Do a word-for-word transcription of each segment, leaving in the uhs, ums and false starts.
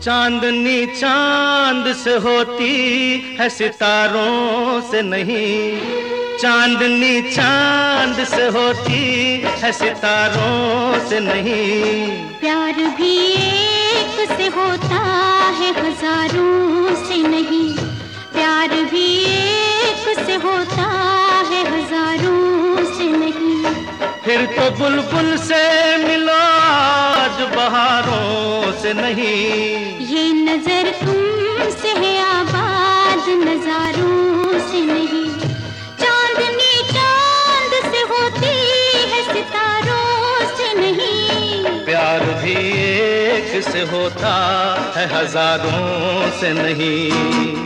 चांदनी चांद से होती है सितारों से नहीं, चांदनी चांद से होती है सितारों से नहीं। प्यार भी एक से होता है हजारों से नहीं, प्यार भी एक से होता है हजारों से नहीं। फिर तो बुलबुल से मिलो आज बहारों से नहीं, ये नजर तुमसे है आबाद नजारों से नहीं। चांदनी चांद से होती है सितारों से नहीं, प्यार भी एक से होता है हजारों से नहीं।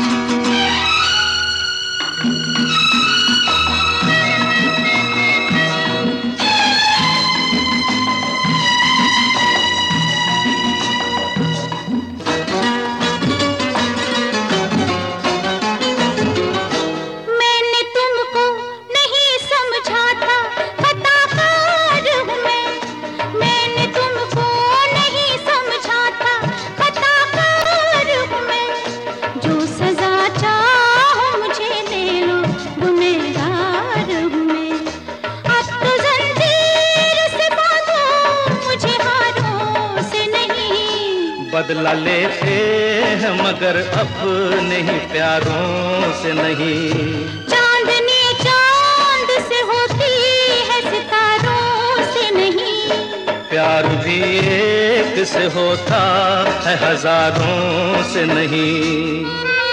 बदला लेते हैं मगर अपने ही प्यारों से नहीं। चांदनी चांद से होती है सितारों से नहीं, प्यार भी एक से होता है हजारों से नहीं।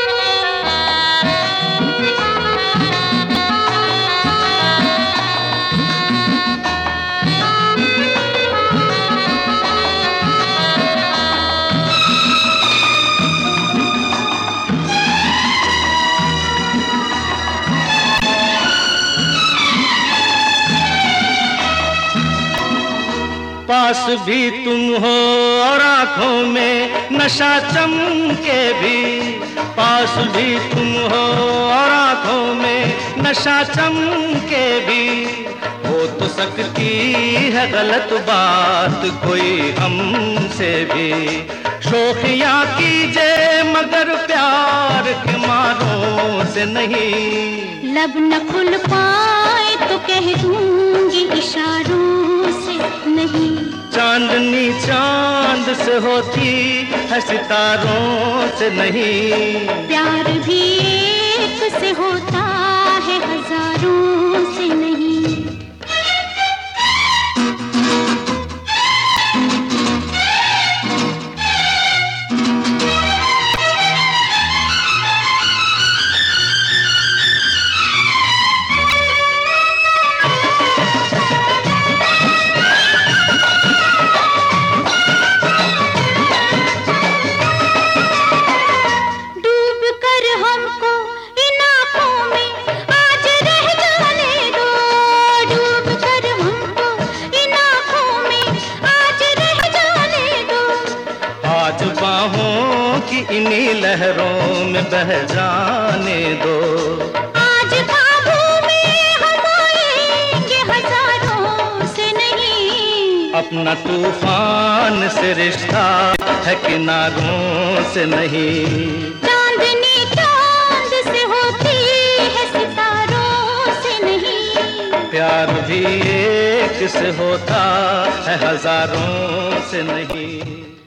पास भी तुम हो और आंखों में नशा चमके भी, पास भी तुम हो और आंखों में नशा चमके भी। हो तो सकती है गलत बात कोई हमसे भी, शोखियाँ कीजिए मगर प्यार के मारों से नहीं। लब न खुल पाए तो कह दूंगी इशारों से नहीं। चांदनी चांद से होती है सितारों से नहीं, प्यार भी एक से होता है हजारों से नहीं। इन्हीं लहरों में बह जाने दो। आज ख्वाबों में हम आएंगे हजारों से नहीं, अपना तूफान से रिश्ता है किनारों से नहीं। चांदनी चांद से होती है सितारों से नहीं, प्यार भी एक से होता है हजारों से नहीं।